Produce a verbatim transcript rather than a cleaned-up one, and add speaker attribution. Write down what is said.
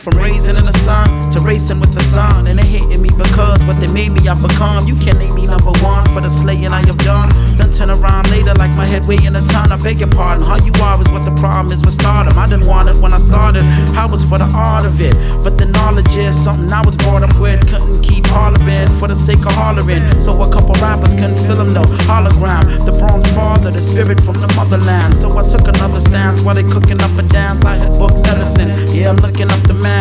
Speaker 1: From raising in the sun to racing with the sun. And they hating me because what they made me I've become. You can't name me number one for the slaying I have done. Then turn around later like my head weighing a ton. I beg your pardon, how you are is what the problem is with stardom. I didn't want it when I started, I was for the art of it. But the knowledge is something I was brought up with. Couldn't keep hollering for the sake of hollering. So a couple rappers couldn't fill them no hologram. The bronze father, the spirit from the motherland. So I took another stance while they cooking up a dance. I had books Edison, yeah I'm looking up the man.